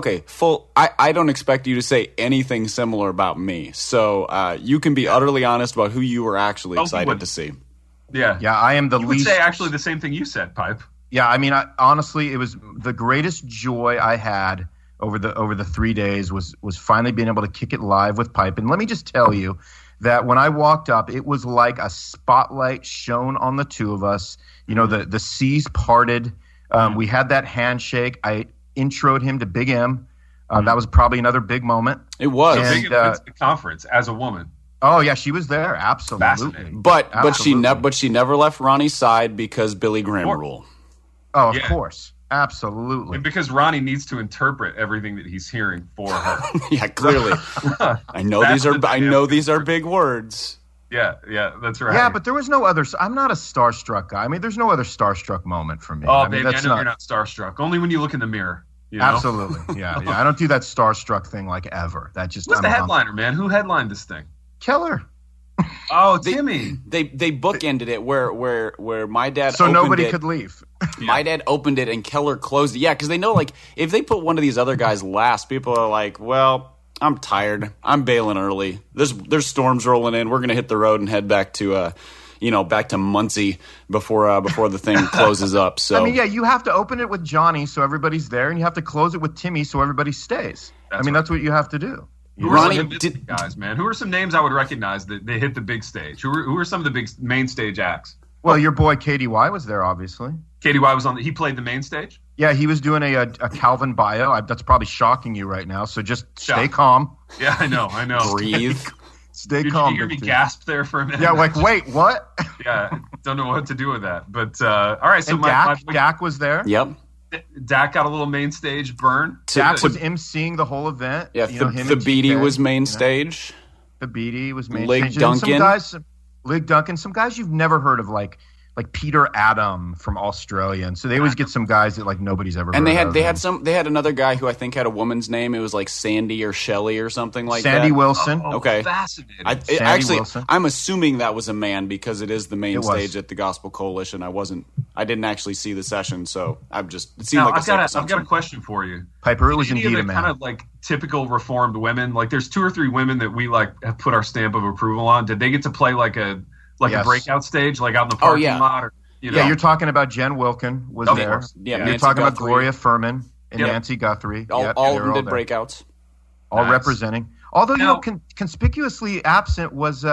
of. I don't expect you to say anything similar about me. So you can be utterly honest about who you were actually excited to see. Yeah, I am the least. You would say actually the same thing you said, Pipe. Yeah, I mean, honestly, it was the greatest joy I had over the 3 days was finally being able to kick it live with Pipe. And let me just tell you that when I walked up, it was like a spotlight shone on the two of us. The seas parted. We had that handshake. I introed him to Big M. That was probably another big moment. It was. Big M went to the conference as a woman. Oh yeah, she was there. Absolutely. But she never left Ronnie's side because Billy Graham rule. Oh, of course. Absolutely. And because Ronnie needs to interpret everything that he's hearing for her. Yeah, clearly. I know these are big words. Yeah, that's right. Yeah, but there was no other. I'm not a starstruck guy. I mean, there's no other starstruck moment for me. Oh, baby, I know you're not starstruck. Only when you look in the mirror. Absolutely. Yeah. I don't do that starstruck thing like ever. That just. Who's the headliner, man? Who headlined this thing? Keller. Oh, Timmy. They bookended it where my dad so opened nobody it. could leave. My dad opened it and Keller closed it. Yeah, because they know like if they put one of these other guys last, people are like, well, I'm tired. I'm bailing early. There's storms rolling in. We're gonna hit the road and head back to back to Muncie before the thing closes up. So I mean, yeah, you have to open it with Johnny so everybody's there, and you have to close it with Timmy so everybody stays. That's what you have to do. Who are some guys, man? Who are some names I would recognize that they hit the big stage? Who are some of the big main stage acts? Well, your boy KDY was there, obviously. KDY was he played the main stage? Yeah, he was doing a Calvin bio. That's probably shocking you right now, so just stay calm. Yeah, I know. Breathe. Stay calm. Did you hear me gasp there for a minute? Yeah, like, wait, what? Yeah, don't know what to do with that. But, all right. So Dak was there. Yep. Dak got a little main stage burn. Dak was emceeing the whole event. Yeah, Thabiti was main stage. Thabiti was main stage. Lig Duncan, some guys you've never heard of, like Peter Adam from Australia, and so they always get some guys that like nobody's ever. And heard they had another guy who I think had a woman's name. It was like Sandy or Shelley or something like that. Sandy Wilson. Okay, fascinating. Wilson. I'm assuming that was a man because it is the main stage at the Gospel Coalition. I didn't actually see the session, so It seemed like I've got a question for you, Piper. It was indeed a man. Kind of like typical Reformed women. Like, there's 2 or 3 women that we like have put our stamp of approval on. Did they get to play like a breakout stage, like out in the parking lot? Or, Yeah, you're talking about Jen Wilkin was there. Yeah, you're talking about Gloria Furman and Nancy Guthrie. All of them did breakouts. All representing. Although, conspicuously absent was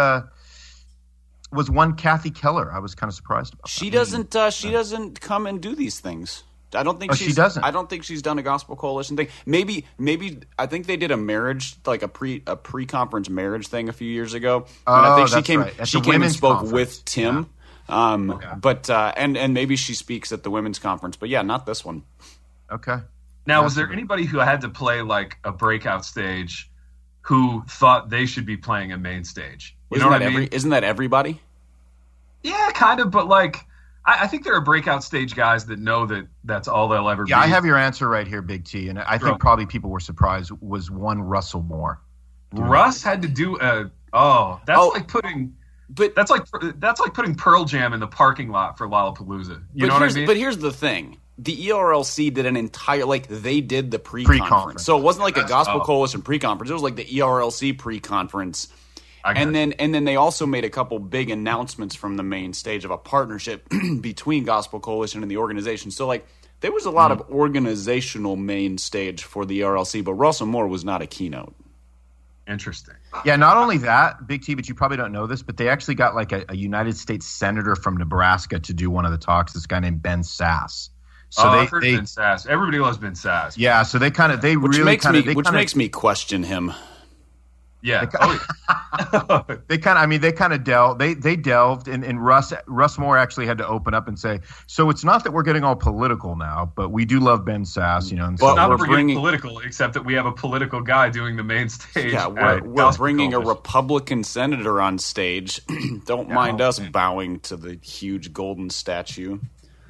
one Kathy Keller. I was kind of surprised about. She doesn't come and do these things. I don't think she doesn't. I don't think she's done a Gospel Coalition thing. Maybe I think they did a marriage, like a pre-conference marriage thing a few years ago. And I think she came and spoke with Tim. Yeah. But and maybe she speaks at the women's conference. But yeah, not this one. Okay. Now, was there anybody who had to play like a breakout stage who thought they should be playing a main stage? You know what I mean? Isn't that everybody? Yeah, kind of. But like, I think there are breakout stage guys that know that that's all they'll ever be. Yeah, I have your answer right here, Big T. And I think probably people were surprised was one Russell Moore. Russ had to do like putting Pearl Jam in the parking lot for Lollapalooza. You know what I mean? But here's the thing. The ERLC did an entire, they did the pre-conference. So it wasn't like a Gospel Coalition pre-conference. It was like the ERLC pre-conference. And then they also made a couple big announcements from the main stage of a partnership between Gospel Coalition and the organization. So there was a lot of organizational main stage for the ERLC, but Russell Moore was not a keynote. Interesting. Yeah, not only that, Big T, but you probably don't know this, but they actually got like a United States senator from Nebraska to do one of the talks, this guy named Ben Sasse. So I've heard Ben Sasse. Everybody loves Ben Sasse. Yeah, so which makes me question him. Yeah. They kind of delved, and Russ Moore actually had to open up and say, so it's not that we're getting all political now, but we do love Ben Sasse, And but not that we're getting political, except that we have a political guy doing the main stage. Yeah, we're bringing a Republican senator on stage. Don't mind us bowing to the huge golden statue.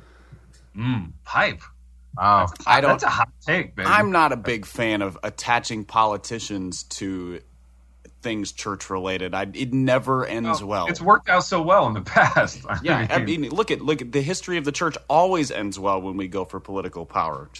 Hype. Oh, that's a hot take, baby. I'm not a big fan of attaching politicians to things church related. It never ends well. It's worked out so well in the past. I mean, look at the history of the church. Always ends well when we go for political power.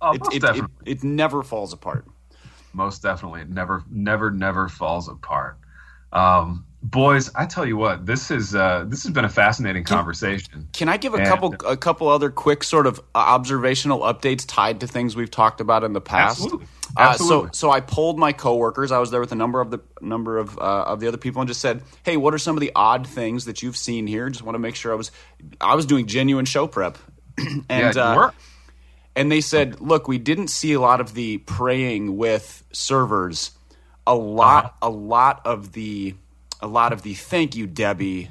It never falls apart. Most definitely, it never falls apart. Boys, I tell you what, this has been a fascinating conversation. Can I give a couple other quick sort of observational updates tied to things we've talked about in the past? Absolutely. So I polled my coworkers. I was there with a number of the other people and just said, "Hey, what are some of the odd things that you've seen here?" Just want to make sure I was doing genuine show prep. And you were. And they said, "Look, we didn't see a lot of the praying with servers. A lot of the thank you, Debbie.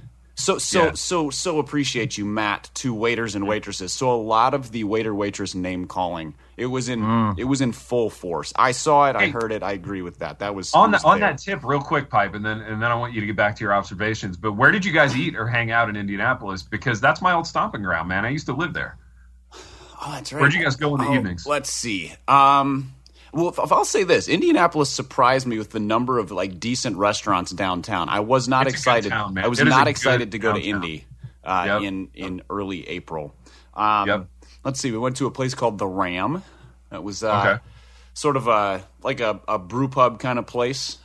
So appreciate you, Matt, to waiters and waitresses. So a lot of the waiter waitress name calling. It was in full force. I saw it, I heard it, I agree with that. That was on that tip, real quick, Pipe, and then I want you to get back to your observations. But where did you guys eat or hang out in Indianapolis? Because that's my old stomping ground, man. I used to live there. Oh, that's right. Where'd you guys go in the evenings? Let's see. Well, if I'll say this, Indianapolis surprised me with the number of decent restaurants downtown. I was not excited. I was not excited to go to Indy in early April. Let's see. We went to a place called The Ram. That was sort of a brew pub kind of place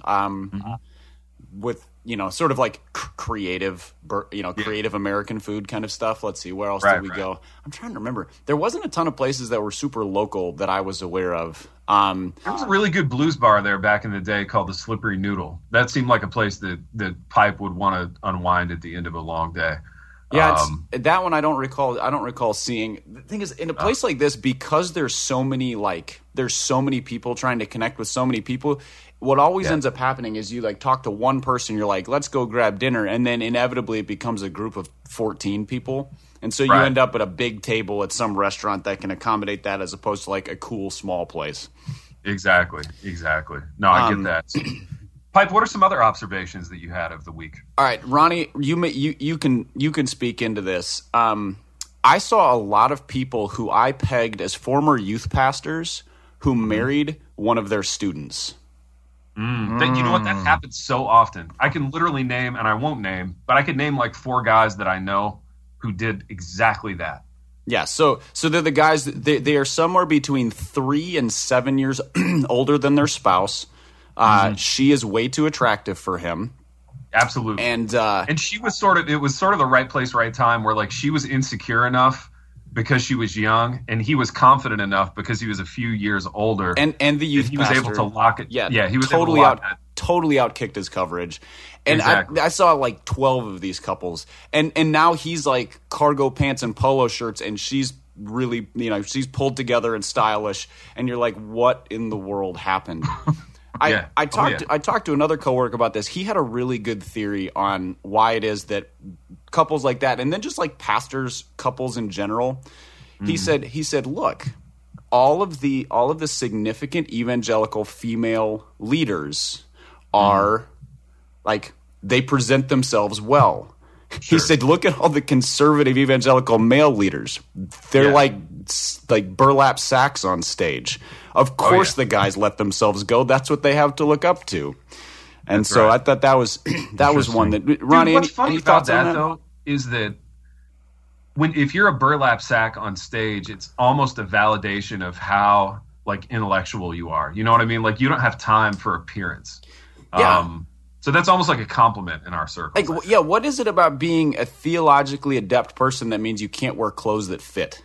with sort of like creative American food kind of stuff. Let's see, where else did we go? I'm trying to remember. There wasn't a ton of places that were super local that I was aware of. There was a really good blues bar there back in the day called the Slippery Noodle. That seemed like a place that Pipe would want to unwind at the end of a long day. Yeah, that one I don't recall seeing. The thing is, in a place like this, because there's so many people trying to connect with so many people, what always ends up happening is you talk to one person, you're like, let's go grab dinner, and then inevitably it becomes a group of 14 people. And so you end up at a big table at some restaurant that can accommodate that as opposed to a cool small place. Exactly. No, I get that. Pipe, what are some other observations that you had of the week? All right, Ronnie, you can speak into this. I saw a lot of people who I pegged as former youth pastors who married one of their students. You know what? That happens so often. I can literally name, and I won't name, but I could name 4 guys that I know who did exactly that. Yeah, so they're the guys. They are somewhere between 3 and 7 years older than their spouse. She is way too attractive for him. Absolutely. And she was it was sort of the right place, right time, where she was insecure enough because she was young, and he was confident enough because he was a few years older. And the youth he was able to lock it. Yeah, he was totally able to lock totally outkicked his coverage. And exactly. I saw 12 of these couples, and now he's cargo pants and polo shirts, and she's really, she's pulled together and stylish, and you're like, what in the world happened? I talked to another coworker about this. He had a really good theory on why it is that couples like that, and then just like pastors, couples in general. He said, look, all of the significant evangelical female leaders are like, they present themselves well. Sure. He said, look at all the conservative evangelical male leaders. They're like burlap sacks on stage. Of course the guys let themselves go. That's what they have to look up to. And that's so right. I thought that was one that Ronnie. What's funny about that though is that if you're a burlap sack on stage, it's almost a validation of how like intellectual you are. You know what I mean? Like you don't have time for appearance. Yeah. So that's almost like a compliment in our circle. Like, yeah, what is it about being a theologically adept person that means you can't wear clothes that fit?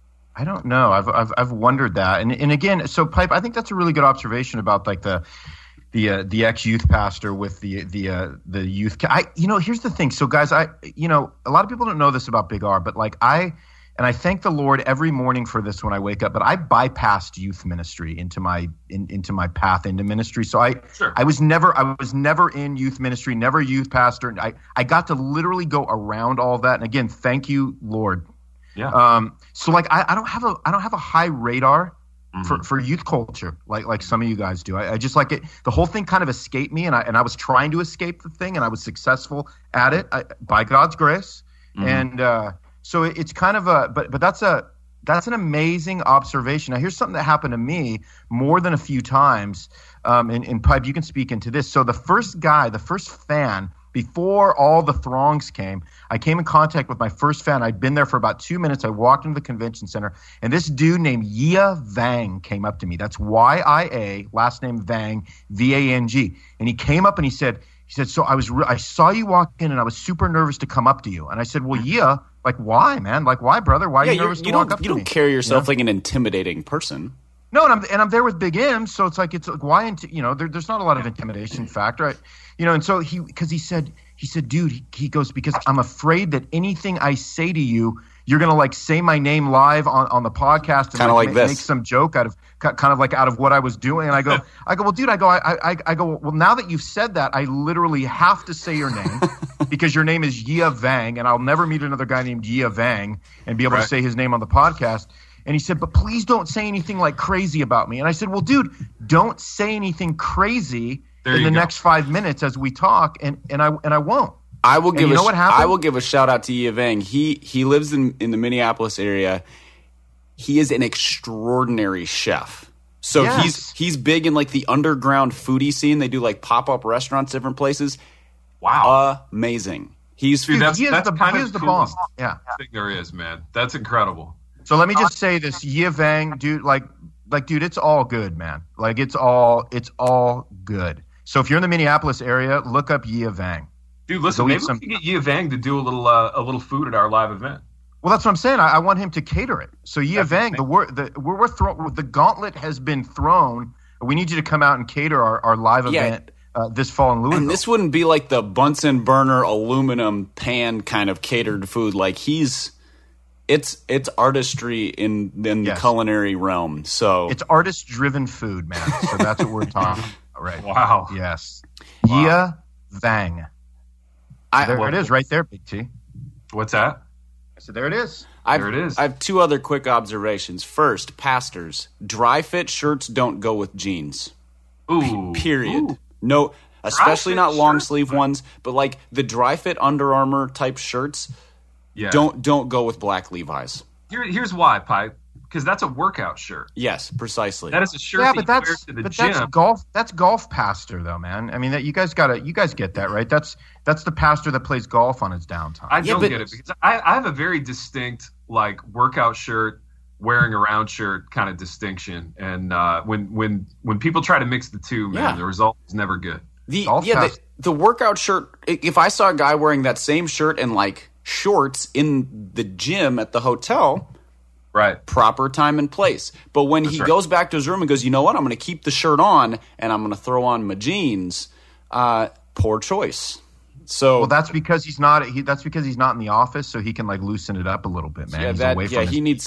I don't know. I've wondered that, and again, so Pipe, I think that's a really good observation about like the ex-youth pastor with the youth. Here's the thing. So guys, a lot of people don't know this about Big R, but like I thank the Lord every morning for this when I wake up. But I bypassed youth ministry into my path into ministry. So I was never in youth ministry, never a youth pastor. And I got to literally go around all that. And again, thank you, Lord. Yeah. So like I don't have a high radar for youth culture like some of you guys do. I just like it. The whole thing kind of escaped me, and I was trying to escape the thing, and I was successful at it by God's grace. And so it's kind of but that's an amazing observation. Now here's something that happened to me more than a few times. And Pipe, you can speak into this. So the first fan. Before all the throngs came, I came in contact with my first fan. I'd been there for about 2 minutes. I walked into the convention center, and this dude named Yia Vang came up to me. That's Y-I-A, last name Vang, V-A-N-G. And he came up and he said, so I saw you walk in, and I was super nervous to come up to you. And I said, well, Yia, like, why, man? Like, why, brother? Why are you nervous to walk up to me? You don't carry yourself like an intimidating person. No, and I'm there with Big M, so it's like why there's not a lot of intimidation factor, and so he said, dude, he goes, because I'm afraid that anything I say to you, you're gonna like say my name live on the podcast and kind of like make some joke out of what I was doing, and I go, well, dude, I go, well, now that you've said that, I literally have to say your name because your name is Yia Vang, and I'll never meet another guy named Yia Vang and be able to say his name on the podcast. And he said, but please don't say anything like crazy about me. And I said, well, dude, don't say anything crazy in the next 5 minutes as we talk, and I won't. I will give a shout out to Yia Vang. He lives in the Minneapolis area. He is an extraordinary chef. So he's big in like the underground foodie scene. They do like pop-up restaurants, different places. Wow. Amazing. That's kind of the boss. Yeah. Thing there is, man. That's incredible. So let me just say this, Yia Vang, dude, like, dude, it's all good, man. Like, it's all good. So if you're in the Minneapolis area, look up Yia Vang. Dude, listen, maybe we can get Yia Vang to do a little food at our live event. Well, that's what I'm saying. I want him to cater it. So Yia Vang, the gauntlet has been thrown. We need you to come out and cater our live event this fall in Louisville. And this wouldn't be like the Bunsen burner aluminum pan kind of catered food. Like It's artistry in the culinary realm. So it's artist-driven food, man. So that's what we're talking about, right? Wow. Yes. Wow. Yia Vang. There it is, right there, Big T. What's that? I said, there it is. There it is. I have two other quick observations. First, pastors, dry fit shirts don't go with jeans. Ooh. Period. Ooh. No, especially not long sleeve ones, but like the dry fit Under Armour type shirts. Yeah. Don't go with black Levi's. Here's why, Pipe. Because that's a workout shirt. Yes, precisely. That is a shirt that you wear to the gym. That's golf. That's golf pastor, though, man. I mean, you guys get that, right? That's the pastor that plays golf on his downtime. I don't get it because I have a very distinct like workout shirt, wearing around shirt kind of distinction, and when people try to mix the two, man, the result is never good. The workout shirt. If I saw a guy wearing that same shirt and like shorts in the gym at the hotel, right, proper time and place. But when he goes back to his room and goes, you know what, I'm going to keep the shirt on and I'm going to throw on my jeans, poor choice. So that's because he's not. That's because he's not in the office, so he can like loosen it up a little bit, man. He needs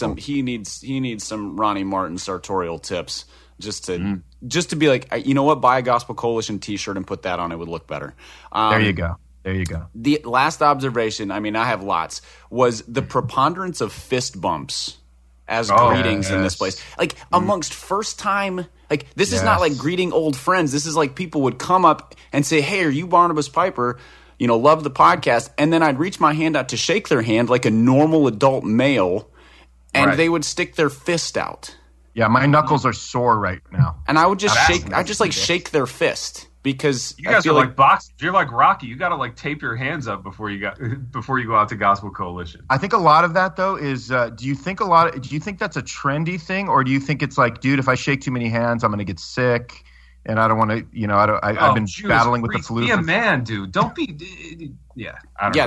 some Ronnie Martin sartorial tips just to be like, you know what, buy a Gospel Coalition T-shirt and put that on. It would look better. There you go. The last observation, I mean, I have lots, was the preponderance of fist bumps as greetings in this place. Like, amongst first-time, like, this is not like greeting old friends. This is like people would come up and say, hey, are you Barnabas Piper? You know, love the podcast. And then I'd reach my hand out to shake their hand like a normal adult male, and they would stick their fist out. Yeah, my knuckles are sore right now. And I would just shake their fist. Because you guys are like boxers. You're like Rocky. You got to like tape your hands up before you go out to Gospel Coalition. I think a lot of that though is. Do you think that's a trendy thing, or do you think it's like, dude, if I shake too many hands, I'm going to get sick, and I don't want to. You know, I've been battling with the flu. Be a man, dude. Don't be. Yeah.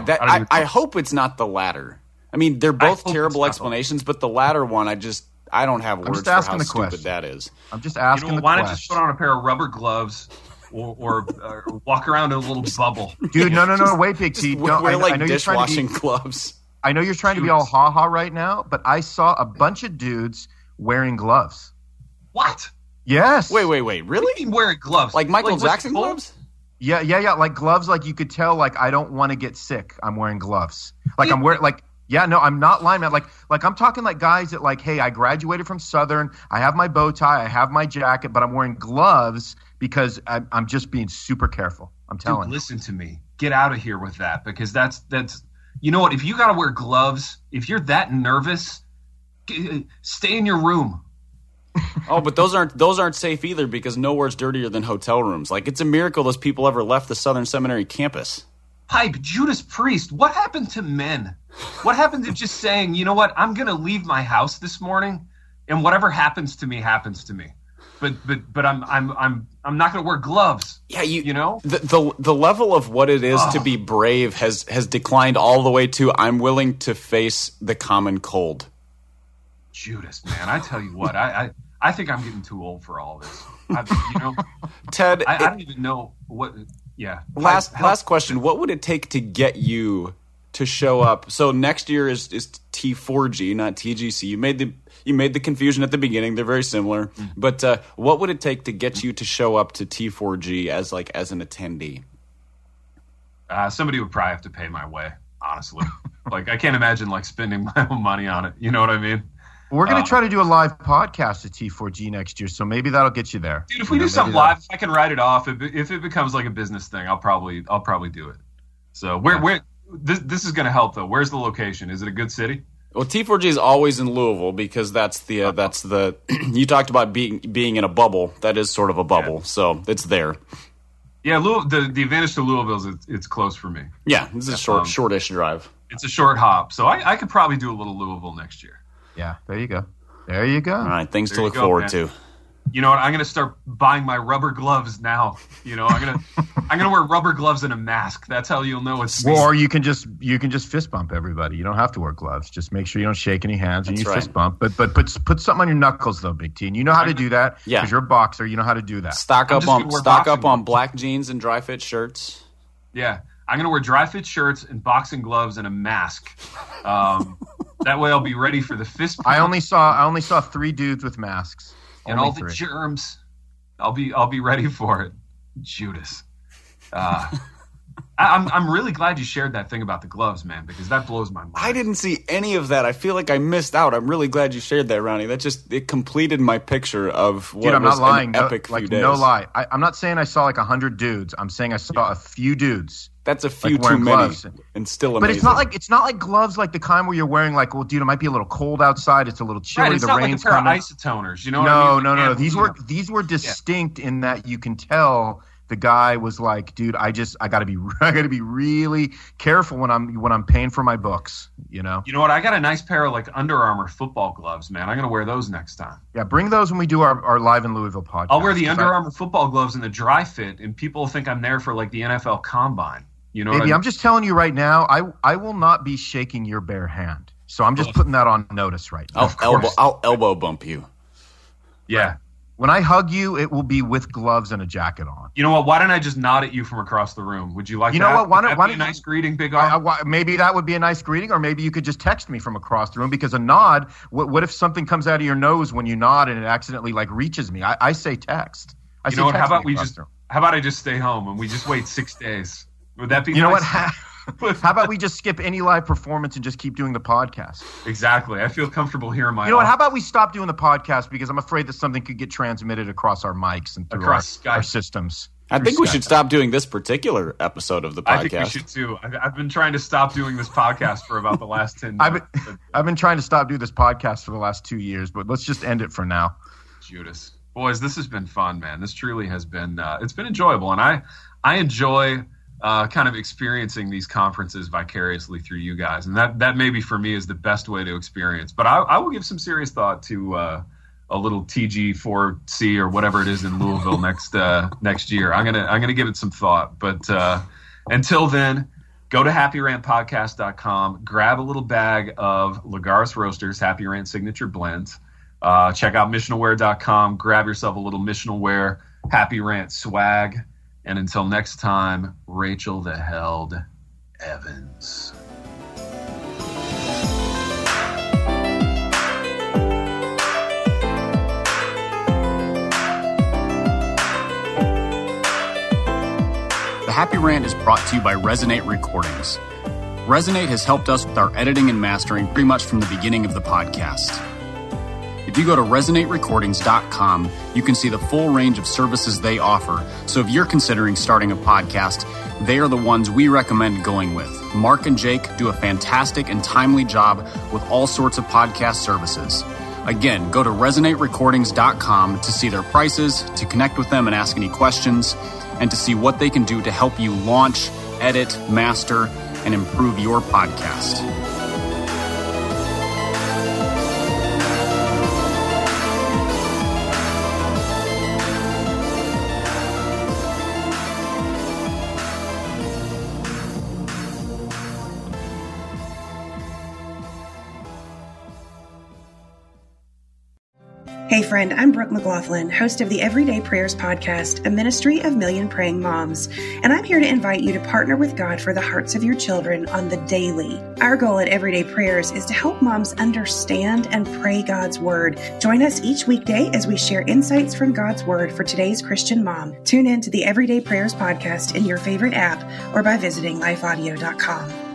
I hope it's not the latter. I mean, they're both terrible explanations, but the latter one, I don't have words for how stupid that is. I'm just asking. Why not just put on a pair of rubber gloves? Or walk around in a little bubble. Dude, no, wait, Big T. Wear like dishwashing gloves. I know you're trying to be all ha-ha right now, but I saw a bunch of dudes wearing gloves. What? Yes. Wait. Really? What do you mean wearing gloves? Like Michael Jackson gloves? Yeah. Like gloves, like you could tell, like, I don't want to get sick. I'm wearing gloves. Like I'm wearing, like, yeah, no, I'm not lying, man. Like I'm talking like guys that like, hey, I graduated from Southern. I have my bow tie. I have my jacket, but I'm wearing gloves because I'm just being super careful. I'm telling you. Listen to me. Get out of here with that, because that's you know what? If you got to wear gloves, if you're that nervous, stay in your room. Oh, but those aren't safe either, because nowhere's dirtier than hotel rooms. Like, it's a miracle those people ever left the Southern Seminary campus. Pipe, Judas Priest, what happened to men? What happened to just saying, you know what, I'm going to leave my house this morning, and whatever happens to me happens to me. But I'm not going to wear gloves. Yeah, you know the level of what it is to be brave has declined all the way to I'm willing to face the common cold. Judas, man, I tell you what, I think I'm getting too old for all this. Ted, I don't even know what. Yeah. Last question. What would it take to get you to show up? So next year is T4G, not TGC. You made the confusion at the beginning. They're very similar. Mm-hmm. But what would it take to get you to show up to T4G as an attendee? Somebody would probably have to pay my way, honestly. Like, I can't imagine like spending my own money on it. You know what I mean? We're going to try to do a live podcast at T4G next year, so maybe that'll get you there. Dude, if we do something live, if I can write it off. If it becomes like a business thing, I'll probably do it. So where this is going to help though. Where's the location? Is it a good city? Well, T4G is always in Louisville, because that's the you talked about being in a bubble. That is sort of a bubble, so it's there. Yeah, the advantage to Louisville is it's close for me. Yeah, it's a shortish drive. It's a short hop, so I could probably do a little Louisville next year. Yeah, there you go. There you go. All right, things to look forward to. You know what? I'm gonna start buying my rubber gloves now. You know, I'm gonna wear rubber gloves and a mask. That's how you'll know it's. Or you can just fist bump everybody. You don't have to wear gloves. Just make sure you don't shake any hands and fist bump. But put something on your knuckles though, Big T. And you know how to do that. Yeah, because you're a boxer. You know how to do that. Stock up on black jeans and dry fit shirts. Yeah, I'm gonna wear dry fit shirts and boxing gloves and a mask. That way I'll be ready for the fist pump. I only saw 3 dudes with masks. And all the germs, I'll be ready for it. Judas, I'm really glad you shared that thing about the gloves, man, because that blows my mind. I didn't see any of that. I feel like I missed out. I'm really glad you shared that, Ronnie. It completed my picture of what I'm was not lying. An epic few days. No lie. I'm not saying I saw like 100 dudes. I'm saying I saw a few dudes. That's a few too many, gloves. And still amazing. But it's not like gloves like the kind where you're wearing like, well, dude, it might be a little cold outside. It's a little chilly. Right, it's the not rain's like a pair coming. Of isotoners. You know what I mean? No. These were distinct in that you can tell the guy was like, dude, I gotta be really careful when I'm paying for my books. You know. You know what? I got a nice pair of like Under Armour football gloves, man. I'm gonna wear those next time. Yeah, bring those when we do our live in Louisville podcast. I'll wear the Under Armour football gloves in the dry fit, and people think I'm there for like the NFL Combine. You know, baby, I'm just telling you right now, I will not be shaking your bare hand. So I'm just putting that on notice right now. I'll elbow bump you. Yeah. When I hug you, it will be with gloves and a jacket on. You know what? Why don't I just nod at you from across the room? Would you like that? You know what? Why don't be a nice greeting, Big R? Maybe that would be a nice greeting, or maybe you could just text me from across the room, because a nod, what if something comes out of your nose when you nod and it accidentally like reaches me? I say text. You know what? How about I just stay home and we just wait 6 days? Would that be You nice? know what? How about we just skip any live performance and just keep doing the podcast? Exactly. I feel comfortable here in my You know what? How about we stop doing the podcast, because I'm afraid that something could get transmitted across our mics and through our systems. I think we should stop doing this particular episode of the podcast. I think we should too. I've been trying to stop doing this podcast for about the last 10 years. I've been trying to stop doing this podcast for the last 2 years, but let's just end it for now. Judas. Boys, this has been fun, man. This truly has been it's been enjoyable, and I enjoy kind of experiencing these conferences vicariously through you guys, and that maybe for me is the best way to experience. But I will give some serious thought to a little TG4C or whatever it is in Louisville next year. I'm gonna give it some thought. But until then, go to happyrantpodcast.com, grab a little bag of Lagares Roasters Happy Rant Signature Blend. Check out missionalwear.com, grab yourself a little Missionalwear Happy Rant swag. And until next time, Rachel the Held Evans. The Happy Rant is brought to you by Resonate Recordings. Resonate has helped us with our editing and mastering pretty much from the beginning of the podcast. If you go to resonaterecordings.com, you can see the full range of services they offer. So if you're considering starting a podcast, they are the ones we recommend going with. Mark and Jake do a fantastic and timely job with all sorts of podcast services. Again, go to resonaterecordings.com to see their prices, to connect with them and ask any questions, and to see what they can do to help you launch, edit, master, and improve your podcast. Hey friend, I'm Brooke McLaughlin, host of the Everyday Prayers podcast, a ministry of million praying moms. And I'm here to invite you to partner with God for the hearts of your children on the daily. Our goal at Everyday Prayers is to help moms understand and pray God's word. Join us each weekday as we share insights from God's word for today's Christian mom. Tune in to the Everyday Prayers podcast in your favorite app or by visiting lifeaudio.com.